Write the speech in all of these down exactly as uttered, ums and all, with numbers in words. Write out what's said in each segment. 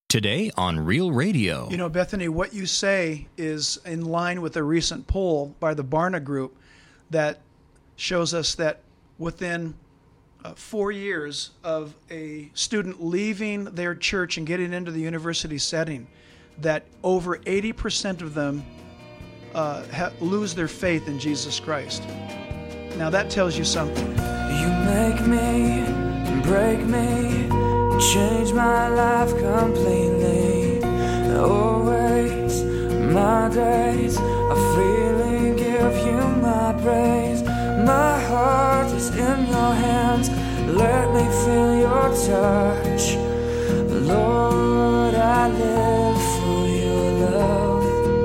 Today on Real Radio. You know, Bethany, what you say is in line with a recent poll by the Barna Group that shows us that within uh, four years of a student leaving their church and getting into the university setting, that over eighty percent of them uh, ha- lose their faith in Jesus Christ. Now that tells you something. You make me, break me, change my life completely. Always, my days are freely give you my praise. My heart is in your hands, let me feel your touch. Lord, I live for your love.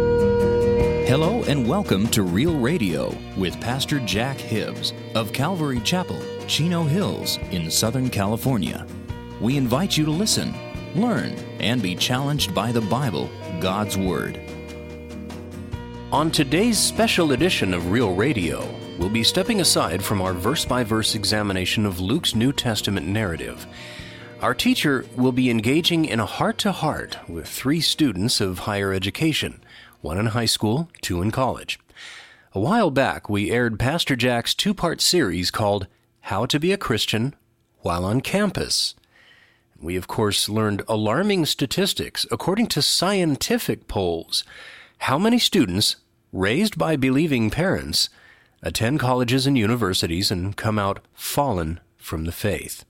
Hello and welcome to Real Radio with Pastor Jack Hibbs of Calvary Chapel, Chino Hills in Southern California. We invite you to listen, learn, and be challenged by the Bible, God's Word. On today's special edition of Real Radio, we'll be stepping aside from our verse-by-verse examination of Luke's New Testament narrative. Our teacher will be engaging in a heart-to-heart with three students of higher education, one in high school, two in college. A while back, we aired Pastor Jack's two-part series called How to Be a Christian While on Campus. We, of course, learned alarming statistics according to scientific polls. How many students, raised by believing parents, attend colleges and universities and come out fallen from the faith?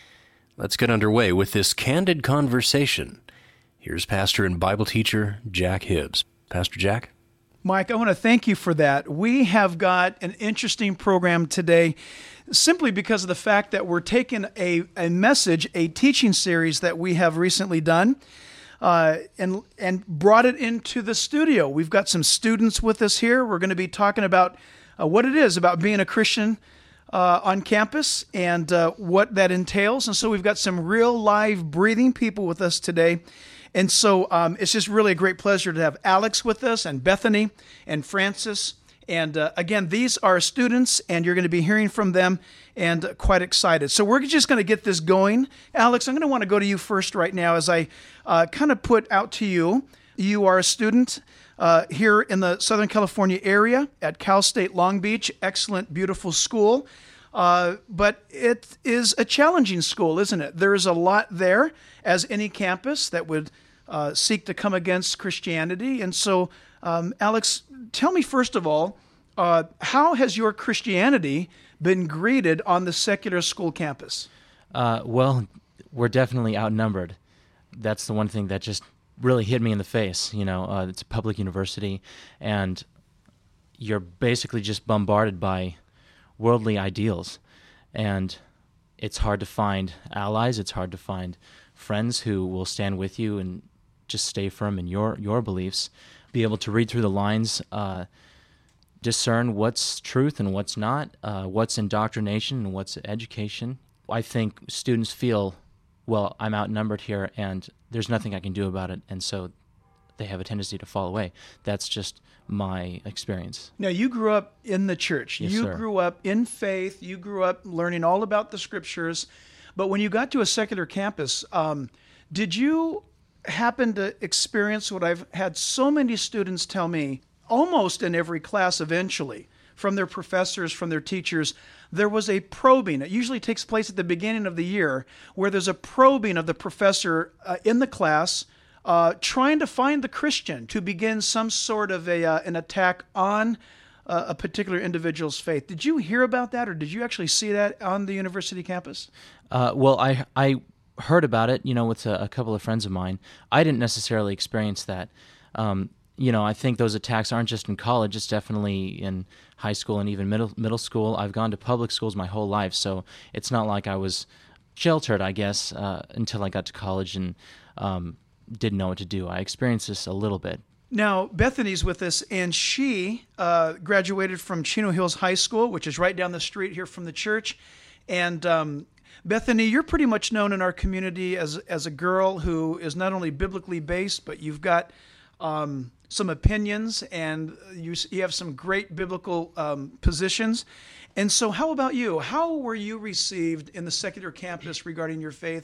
Let's get underway with this candid conversation. Here's pastor and Bible teacher Jack Hibbs. Pastor Jack? Mike, I want to thank you for that. We have got an interesting program today simply because of the fact that we're taking a, a message, a teaching series that we have recently done, uh, and and brought it into the studio. We've got some students with us here. We're going to be talking about uh, what it is about being a Christian uh, on campus and uh, what that entails. And so we've got some real live breathing people with us today. And so um, it's just really a great pleasure to have Alex with us and Bethany and Francis. And uh, again, these are students, and you're going to be hearing from them, and uh, quite excited. So we're just going to get this going. Alex, I'm going to want to go to you first right now as I uh, kind of put out to you. You are a student uh, here in the Southern California area at Cal State Long Beach. Excellent, beautiful school. Uh, but it is a challenging school, isn't it? There is a lot there, as any campus that would uh, seek to come against Christianity. And so, um, Alex, tell me first of all, uh, how has your Christianity been greeted on the secular school campus? Uh, well, we're definitely outnumbered. That's the one thing that just really hit me in the face. You know, uh, it's a public university, and you're basically just bombarded by worldly ideals, and it's hard to find allies. It's hard to find friends who will stand with you and just stay firm in your your beliefs. Be able to read through the lines, uh, discern what's truth and what's not, uh, what's indoctrination and what's education. I think students feel, well, I'm outnumbered here, and there's nothing I can do about it, and so they have a tendency to fall away. That's just my experience. Now, you grew up in the church. Yes, you sir. grew up in faith. You grew up learning all about the scriptures. But when you got to a secular campus, um, did you happen to experience what I've had so many students tell me, almost in every class eventually, from their professors, from their teachers, there was a probing. It usually takes place at the beginning of the year, where there's a probing of the professor uh, in the class, Uh, trying to find the Christian to begin some sort of a uh, an attack on uh, a particular individual's faith. Did you hear about that, or did you actually see that on the university campus? Uh, well, I I heard about it, you know, with a, a couple of friends of mine. I didn't necessarily experience that. Um, you know, I think those attacks aren't just in college. It's definitely in high school and even middle middle school. I've gone to public schools my whole life, so it's not like I was sheltered, I guess, uh, until I got to college and um, didn't know what to do. I experienced this a little bit. Now, Bethany's with us, and she uh, graduated from Chino Hills High School, which is right down the street here from the church. And um, Bethany, you're pretty much known in our community as as a girl who is not only biblically based, but you've got um, some opinions, and you you have some great biblical um, positions. And so how about you? How were you received in the secular campus regarding your faith?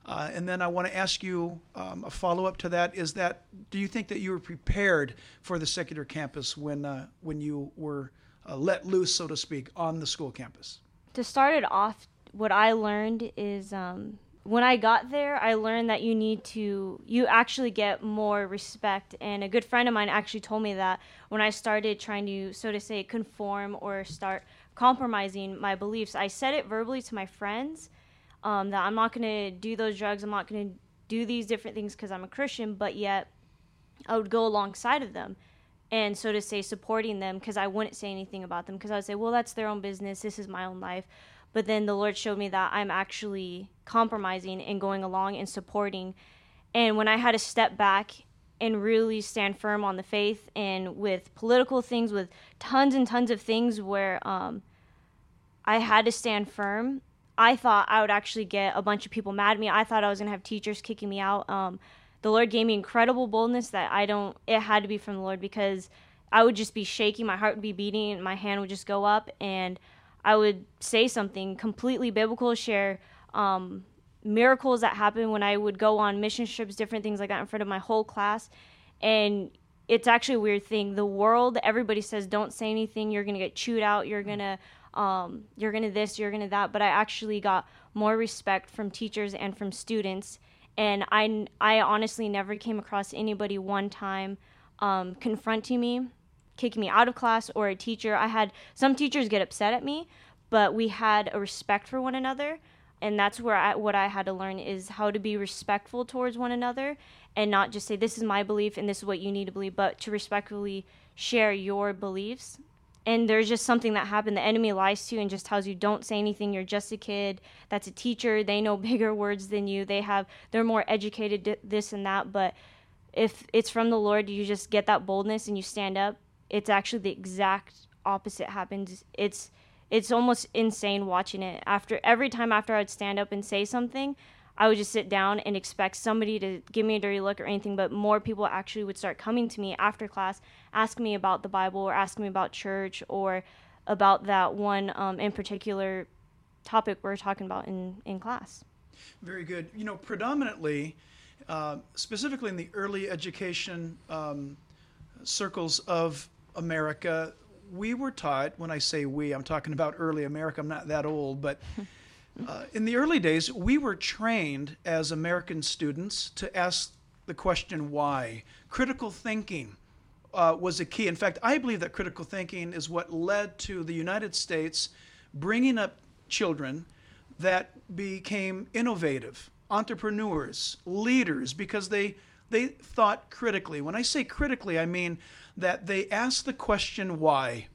Uh, and then I want to ask you um, a follow-up to that. Is that, do you think that you were prepared for the secular campus when uh, when you were uh, let loose, so to speak, on the school campus? To start it off, what I learned is um, when I got there, I learned that you need to, you actually get more respect. And a good friend of mine actually told me that when I started trying to, so to say, conform or start compromising my beliefs, I said it verbally to my friends. Um, that I'm not going to do those drugs, I'm not going to do these different things because I'm a Christian, but yet I would go alongside of them and, so to say, supporting them because I wouldn't say anything about them because I would say, well, that's their own business, this is my own life. But then the Lord showed me that I'm actually compromising and going along and supporting. And when I had to step back and really stand firm on the faith and with political things, with tons and tons of things where um, I had to stand firm, I thought I would actually get a bunch of people mad at me. I thought I was going to have teachers kicking me out. Um, the Lord gave me incredible boldness that I don't, it had to be from the Lord because I would just be shaking, my heart would be beating, and my hand would just go up, and I would say something completely biblical, share um, miracles that happened when I would go on mission trips, different things like that in front of my whole class. And it's actually a weird thing. The world, everybody says, don't say anything, you're going to get chewed out, you're going to, Um, you're going to this, you're going to that, but I actually got more respect from teachers and from students, and I, I honestly never came across anybody one time um, confronting me, kicking me out of class, or a teacher. I had some teachers get upset at me, but we had a respect for one another, and that's where I, what I had to learn is how to be respectful towards one another and not just say, this is my belief and this is what you need to believe, but to respectfully share your beliefs. And there's just something that happened. The enemy lies to you and just tells you, don't say anything. You're just a kid. That's a teacher. They know bigger words than you. They have, they're more educated, this and that. But if it's from the Lord, you just get that boldness and you stand up. It's actually the exact opposite happens. It's, it's almost insane watching it. After every time after I'd stand up and say something, I would just sit down and expect somebody to give me a dirty look or anything, but more people actually would start coming to me after class, asking me about the Bible or asking me about church or about that one um, in particular topic we're talking about in, in class. Very good. You know, predominantly, uh, specifically in the early education um, circles of America, we were taught, when I say we, I'm talking about early America, I'm not that old, but Uh, in the early days, we were trained as American students to ask the question why. Critical thinking uh, was a key. In fact, I believe that critical thinking is what led to the United States bringing up children that became innovative, entrepreneurs, leaders, because they they thought critically. When I say critically, I mean that they asked the question why,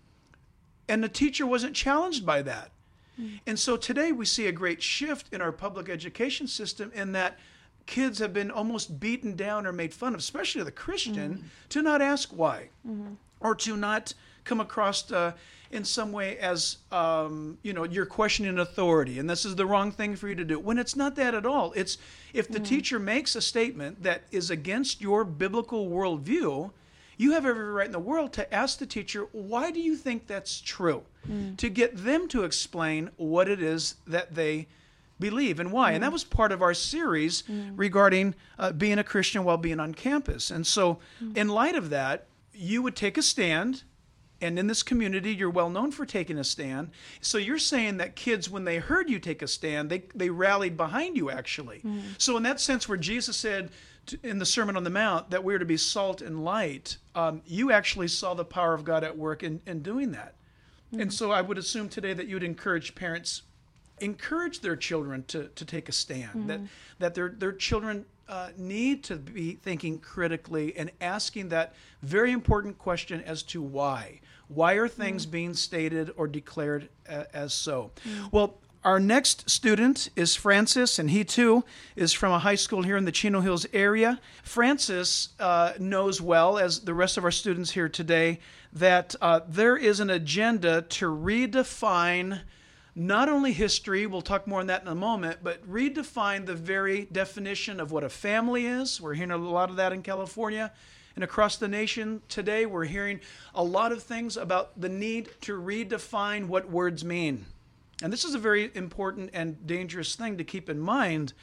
and the teacher wasn't challenged by that. And so today we see a great shift in our public education system in that kids have been almost beaten down or made fun of, especially the Christian, mm-hmm. to not ask why, mm-hmm. or to not come across uh, in some way as, um, you know, you're questioning authority and this is the wrong thing for you to do. When it's not that at all. It's if the mm-hmm. teacher makes a statement that is against your biblical worldview, you have every right in the world to ask the teacher, why do you think that's true? Mm. To get them to explain what it is that they believe and why. Mm. And that was part of our series mm. regarding uh, being a Christian while being on campus. And so mm. in light of that, you would take a stand. And in this community, you're well known for taking a stand. So you're saying that kids, when they heard you take a stand, they, they rallied behind you, actually. Mm. So in that sense, where Jesus said to, in the Sermon on the Mount that we're to be salt and light, um, you actually saw the power of God at work in, in doing that. Mm. And so I would assume today that you would encourage parents, encourage their children to, to take a stand, mm. that, that their, their children Uh, need to be thinking critically and asking that very important question as to why. Why are things mm. being stated or declared a, as so? Mm. Well, our next student is Francis, and he too is from a high school here in the Chino Hills area. Francis uh, knows well, as the rest of our students here today, that uh, there is an agenda to redefine not only history, we'll talk more on that in a moment, but redefine the very definition of what a family is. We're hearing a lot of that in California and across the nation today. We're hearing a lot of things about the need to redefine what words mean. And this is a very important and dangerous thing to keep in mind.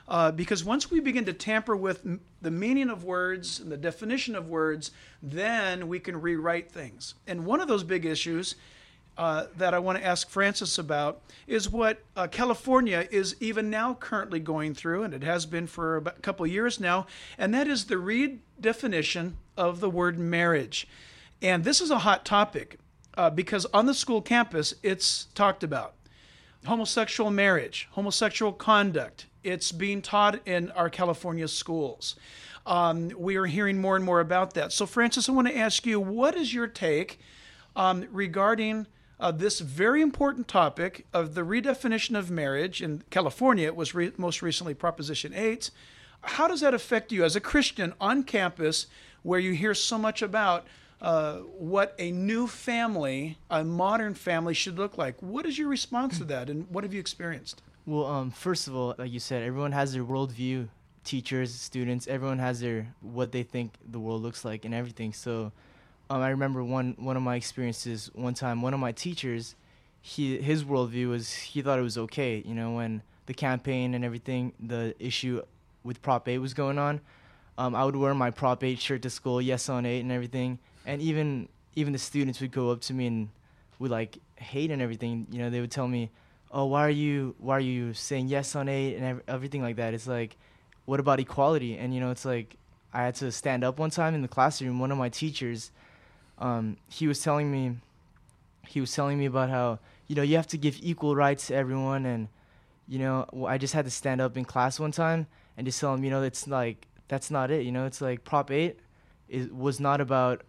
Uh, because once we begin to tamper with m- the meaning of words and the definition of words, then we can rewrite things. And one of those big issues uh, that I want to ask Francis about is what uh, California is even now currently going through, and it has been for about a couple of years now, and that is the redefinition of the word marriage. And this is a hot topic uh, because on the school campus, it's talked about. Homosexual marriage, homosexual conduct. It's being taught in our California schools. Um, we are hearing more and more about that. So, Francis, I want to ask you, what is your take um, regarding uh, this very important topic of the redefinition of marriage? In California, it was re- most recently Proposition eight. How does that affect you as a Christian on campus where you hear so much about Uh, what a new family, a modern family should look like? What is your response to that, and what have you experienced? Well, um, first of all, like you said, everyone has their worldview. Teachers, students, everyone has their what they think the world looks like and everything. So, um, I remember one one of my experiences. One time, one of my teachers, he his worldview was he thought it was okay. You know, when the campaign and everything, the issue with Prop eight was going on, um, I would wear my Prop eight shirt to school, yes on eight and everything. And even even the students would go up to me and would like hate and everything. You know, they would tell me, "Oh, why are you why are you saying yes on eight and ev- everything like that?" It's like, what about equality? And you know, it's like I had to stand up one time in the classroom. One of my teachers, um, he was telling me, he was telling me about how you know you have to give equal rights to everyone, and you know, well, I just had to stand up in class one time and just tell him, you know, it's like that's not it. You know, it's like Prop eight is was not about.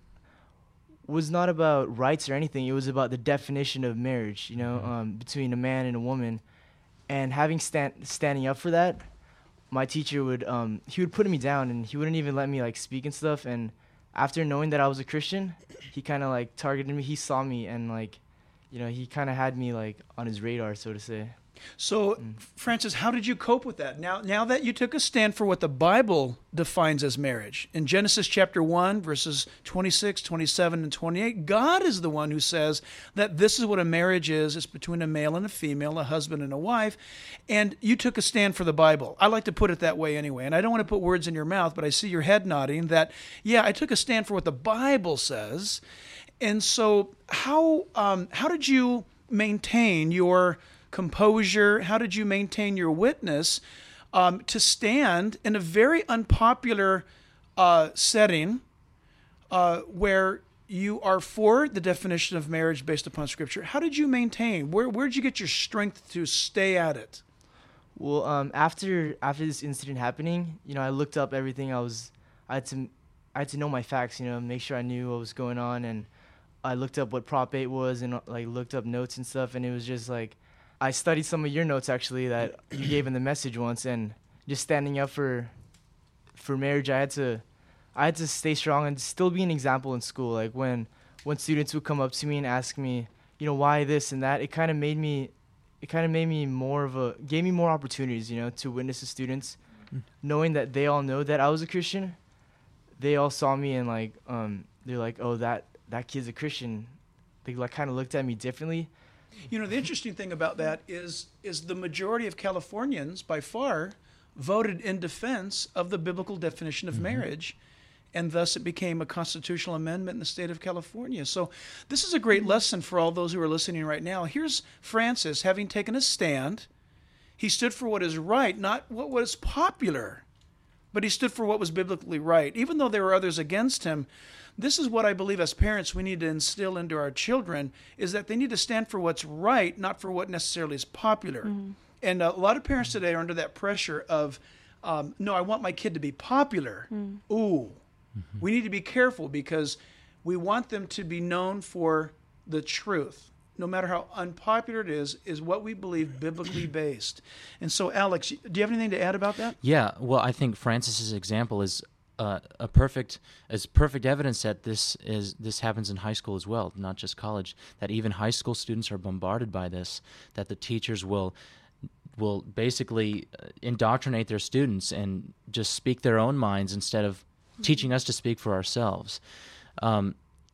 was not about rights or anything. It was about the definition of marriage, you know, um, between a man and a woman. And having stand, standing up for that, my teacher would, um, he would put me down and he wouldn't even let me like speak and stuff. And after knowing that I was a Christian, he kind of like targeted me. He saw me and like, you know, he kind of had me like on his radar, so to say. So, mm. Francis, how did you cope with that? Now, now that you took a stand for what the Bible defines as marriage, in Genesis chapter one, verses twenty-six, twenty-seven, and twenty-eight, God is the one who says that this is what a marriage is. It's between a male and a female, a husband and a wife. And you took a stand for the Bible. I like to put it that way anyway. And I don't want to put words in your mouth, but I see your head nodding that, yeah, I took a stand for what the Bible says. And so how um, how did you maintain your composure? How did you maintain your witness um, to stand in a very unpopular uh, setting uh, where you are for the definition of marriage based upon Scripture? How did you maintain? Where where did you get your strength to stay at it? Well, um, after after this incident happening, you know, I looked up everything. I was I had to I had to know my facts. You know, make sure I knew what was going on, and I looked up what Prop eight was, and like looked up notes and stuff, and it was just like. I studied some of your notes actually that you gave in the message once, and just standing up for for marriage, I had to I had to stay strong and still be an example in school. Like when when students would come up to me and ask me, you know, why this and that, it kind of made me it kind of made me more of a gave me more opportunities, you know, to witness to students, mm. knowing that they all know that I was a Christian. They all saw me and like um they're like, "Oh, that that kid's a Christian." They like kind of looked at me differently. You know, the interesting thing about that is is the majority of Californians, by far, voted in defense of the biblical definition of mm-hmm. marriage, and thus it became a constitutional amendment in the state of California. So this is a great lesson for all those who are listening right now. Here's Francis having taken a stand. He stood for what is right, not what was popular, but he stood for what was biblically right, even though there were others against him. This is what I believe as parents we need to instill into our children, is that they need to stand for what's right, not for what necessarily is popular. Mm-hmm. And a lot of parents today are under that pressure of, um, no, I want my kid to be popular. Mm. Ooh, mm-hmm. We need to be careful because we want them to be known for the truth. No matter how unpopular it is, is what we believe biblically based. And so, Alex, do you have anything to add about that? Yeah, well, I think Francis's example is Uh, a perfect as perfect evidence that this is this happens in high school as well, not just college. That even high school students are bombarded by this. That the teachers will will basically indoctrinate their students and just speak their own minds instead of teaching us to speak for ourselves. Um,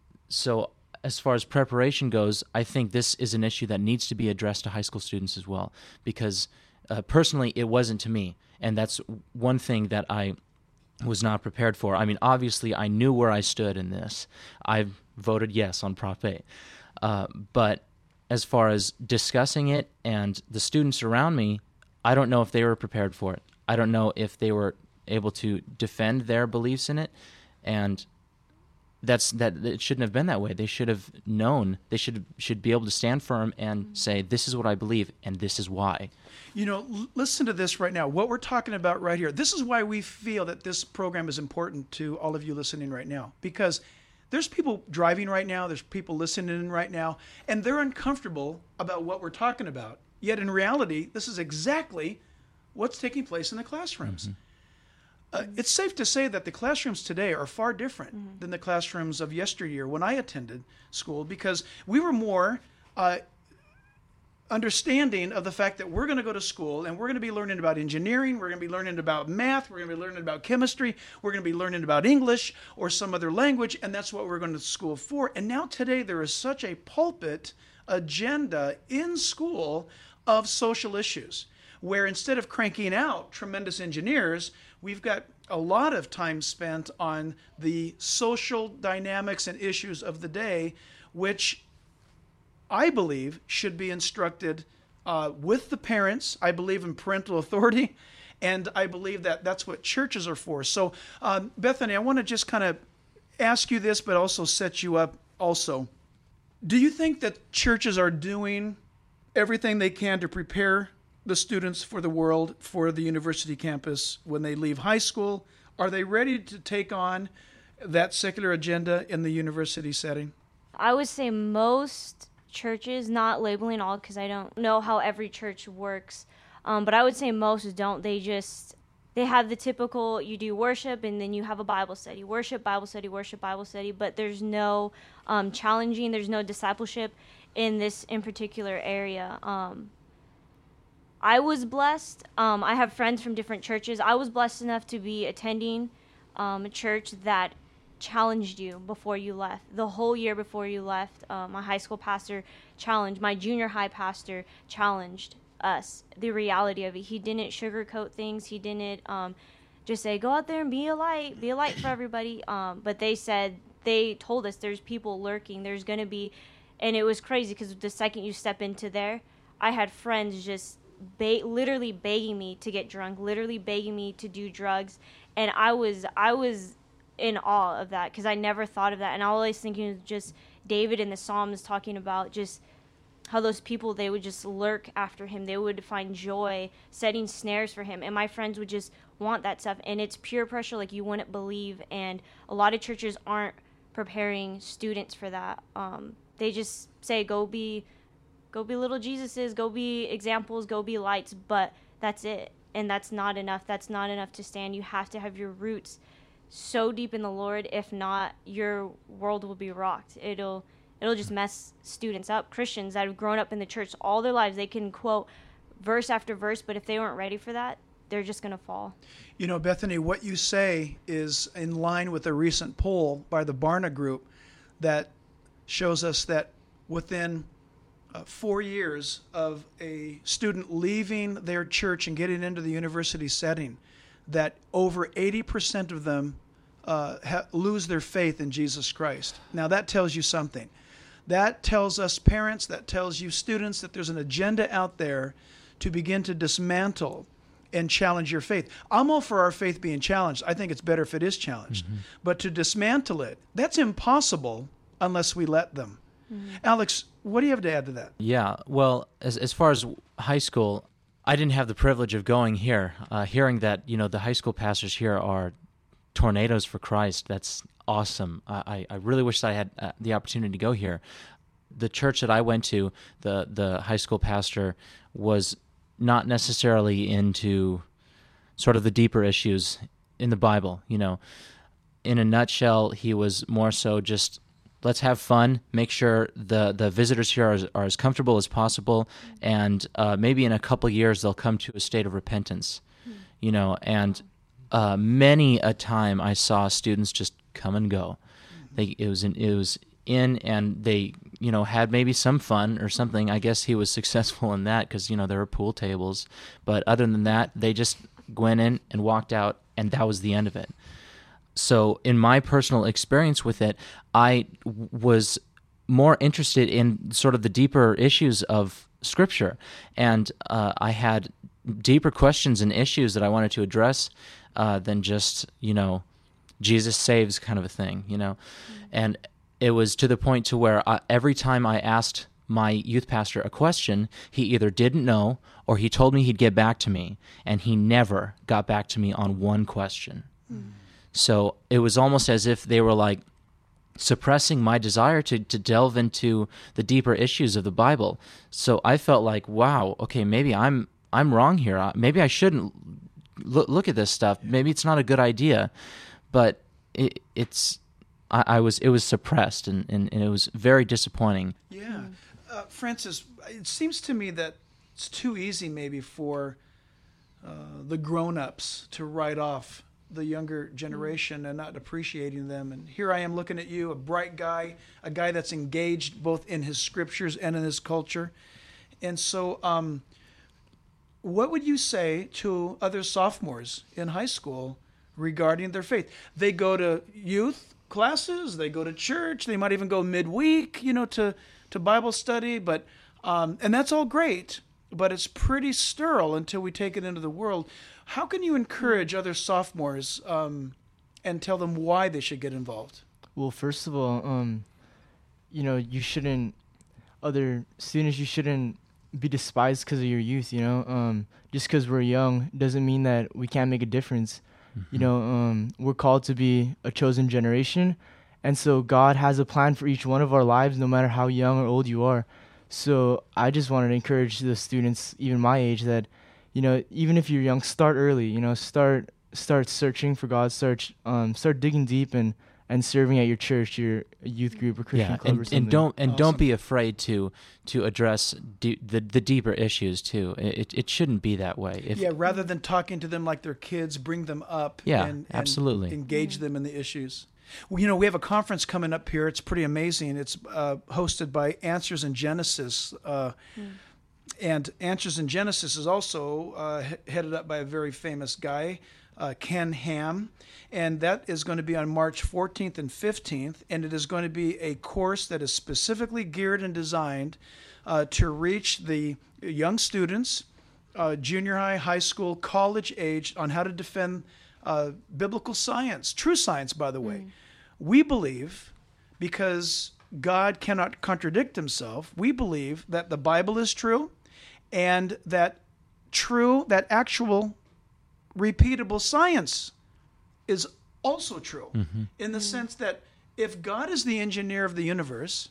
so as far as preparation goes, I think this is an issue that needs to be addressed to high school students as well, because uh, personally, it wasn't to me. And that's one thing that I was not prepared for. I mean, obviously, I knew where I stood in this. I voted yes on Prop eight. Uh, but as far as discussing it and the students around me, I don't know if they were prepared for it. I don't know if they were able to defend their beliefs in it, and that's that. It shouldn't have been that way. They should have known. They should should be able to stand firm and say, "This is what I believe, and this is why." You know, l- listen to this right now. What we're talking about right here. This is why we feel that this program is important to all of you listening right now, because there's people driving right now. There's people listening right now, and they're uncomfortable about what we're talking about. Yet in reality, this is exactly what's taking place in the classrooms. Mm-hmm. Uh, it's safe to say that the classrooms today are far different mm-hmm. than the classrooms of yesteryear when I attended school, because we were more uh, understanding of the fact that we're going to go to school and we're going to be learning about engineering, we're going to be learning about math, we're going to be learning about chemistry, we're going to be learning about English or some other language, and that's what we're going to school for. And now today there is such a pulpit agenda in school of social issues, where instead of cranking out tremendous engineers, we've got a lot of time spent on the social dynamics and issues of the day, which I believe should be instructed uh, with the parents. I believe in parental authority, and I believe that that's what churches are for. So, um, Bethany, I want to just kind of ask you this, but also set you up also. Do you think that churches are doing everything they can to prepare the students for the world, for the university campus when they leave high school? Are they ready to take on that secular agenda in the university setting? I would say most churches, not labeling all because I don't know how every church works, um, but I would say most don't. They just, they have the typical, you do worship and then you have a Bible study. Worship, Bible study, worship, Bible study, but there's no um, challenging, there's no discipleship in this in particular area. Um, I was blessed. Um, I have friends from different churches. I was blessed enough to be attending um, a church that challenged you before you left. The whole year before you left, uh, my high school pastor challenged, my junior high pastor challenged us, the reality of it. He didn't sugarcoat things. He didn't um, just say, go out there and be a light, be a light for everybody. Um, but they said, they told us there's people lurking. There's going to be, and it was crazy because the second you step into there, I had friends just Ba- literally begging me to get drunk, literally begging me to do drugs, and I was I was in awe of that because I never thought of that. And I was always thinking of just David in the Psalms talking about just how those people, they would just lurk after him, they would find joy setting snares for him, and my friends would just want that stuff, and it's peer pressure like you wouldn't believe. And a lot of churches aren't preparing students for that. Um, they just say go be Go be little Jesuses, go be examples, go be lights, but that's it. And that's not enough. That's not enough to stand. You have to have your roots so deep in the Lord. If not, your world will be rocked. It'll it'll just mess students up. Christians that have grown up in the church all their lives, they can quote verse after verse, but if they weren't ready for that, they're just going to fall. You know, Bethany, what you say is in line with a recent poll by the Barna Group that shows us that within Uh, four years of a student leaving their church and getting into the university setting, that over eighty percent of them uh, ha- lose their faith in Jesus Christ. Now that tells you something. That tells us parents, that tells you students that there's an agenda out there to begin to dismantle and challenge your faith. I'm all for our faith being challenged. I think it's better if it is challenged. Mm-hmm. But to dismantle it, that's impossible unless we let them. Mm-hmm. Alex, what do you have to add to that? Yeah, well, as as far as high school, I didn't have the privilege of going here. Uh, hearing that, you know, the high school pastors here are tornadoes for Christ, that's awesome. I, I really wish that I had uh, the opportunity to go here. The church that I went to, the the high school pastor was not necessarily into sort of the deeper issues in the Bible, you know. In a nutshell, he was more so just, let's have fun, make sure the, the visitors here are, are as comfortable as possible, and uh, maybe in a couple years they'll come to a state of repentance, mm. you know. And uh, many a time I saw students just come and go. Mm-hmm. They it was in, it was in, and they you know had maybe some fun or something. I guess he was successful in that because you know there were pool tables, but other than that, they just went in and walked out, and that was the end of it. So in my personal experience with it, I w- was more interested in sort of the deeper issues of Scripture, and uh, I had deeper questions and issues that I wanted to address uh, than just, you know, Jesus saves kind of a thing, you know. Mm-hmm. And it was to the point to where I, every time I asked my youth pastor a question, he either didn't know or he told me he'd get back to me, and he never got back to me on one question. Mm-hmm. So it was almost as if they were like suppressing my desire to, to delve into the deeper issues of the Bible. So I felt like, wow, okay, maybe I'm I'm wrong here. Maybe I shouldn't look, look at this stuff. Maybe it's not a good idea. But it, it's I, I was it was suppressed, and, and, and it was very disappointing. Yeah, uh, Francis, it seems to me that it's too easy maybe for uh, the grown-ups to write off the younger generation and not appreciating them. And here I am looking at you, a bright guy, a guy that's engaged both in his scriptures and in his culture. And so um, what would you say to other sophomores in high school regarding their faith? They go to youth classes, they go to church, they might even go midweek, you know, to, to Bible study, but um, and that's all great, but it's pretty sterile until we take it into the world. How can you encourage other sophomores um, and tell them why they should get involved? Well, first of all, um, you know, you shouldn't, other students, you shouldn't be despised because of your youth, you know. Um, just because we're young doesn't mean that we can't make a difference. Mm-hmm. You know, um, we're called to be a chosen generation, and so God has a plan for each one of our lives, no matter how young or old you are. So I just wanted to encourage the students, even my age, that, you know, even if you're young, start early. You know, start start searching for God. Start um, start digging deep and, and serving at your church, your youth group, or Christian yeah, club, and, or something. and don't and Awesome. don't be afraid to to address de- the the deeper issues too. It it shouldn't be that way. If, yeah, rather than talking to them like they're kids, bring them up. Yeah, and, and absolutely. engage them in the issues. Well, you know, we have a conference coming up here. It's pretty amazing. It's uh, hosted by Answers in Genesis. Uh, mm. And Answers in Genesis is also uh, he- headed up by a very famous guy, uh, Ken Ham. And that is going to be on March fourteenth and fifteenth. And it is going to be a course that is specifically geared and designed uh, to reach the young students, uh, junior high, high school, college age, on how to defend uh, biblical science, true science, by the way. Mm. We believe, because God cannot contradict himself, we believe that the Bible is true, and that true, that actual repeatable science is also true, mm-hmm. in the mm-hmm. sense that if God is the engineer of the universe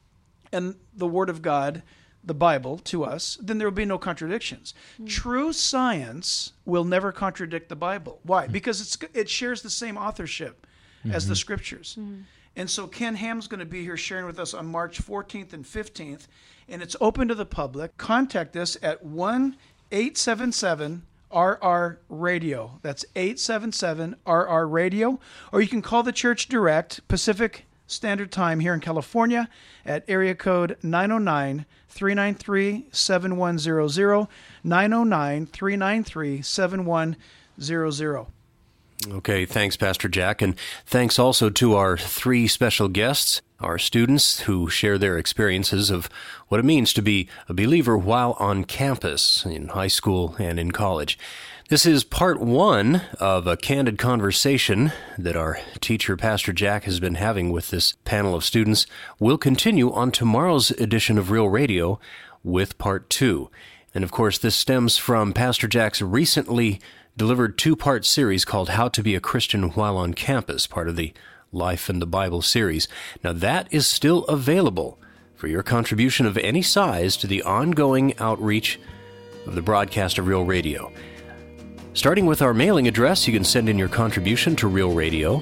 and the Word of God, the Bible, to us, then there will be no contradictions. Mm-hmm. True science will never contradict the Bible. Why? Mm-hmm. Because it's it shares the same authorship mm-hmm. as the Scriptures. Mm-hmm. And so Ken Ham's going to be here sharing with us on March fourteenth and fifteenth, and it's open to the public. Contact us at one eight seven seven R R radio. That's eight seven seven R R radio. Or you can call the church direct, Pacific Standard Time here in California, at area code nine oh nine, three nine three, seven one zero zero, nine oh nine, three nine three, seven one zero zero. Okay, thanks, Pastor Jack, and thanks also to our three special guests, our students who share their experiences of what it means to be a believer while on campus, in high school and in college. This is part one of a candid conversation that our teacher, Pastor Jack, has been having with this panel of students. We'll continue on tomorrow's edition of Real Radio with part two. And of course, this stems from Pastor Jack's recently delivered two-part series called How to Be a Christian While on Campus, part of the Life in the Bible series. Now, that is still available for your contribution of any size to the ongoing outreach of the broadcast of Real Radio. Starting with our mailing address, you can send in your contribution to Real Radio,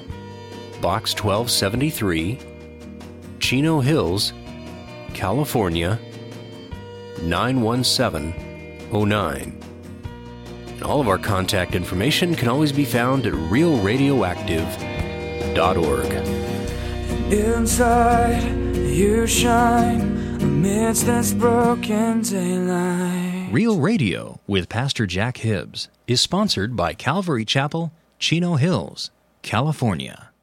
Box twelve seventy-three, Chino Hills, California, nine one seven oh nine. And all of our contact information can always be found at real radioactive dot org. Inside, you shine amidst this broken daylight. Real Radio with Pastor Jack Hibbs is sponsored by Calvary Chapel, Chino Hills, California.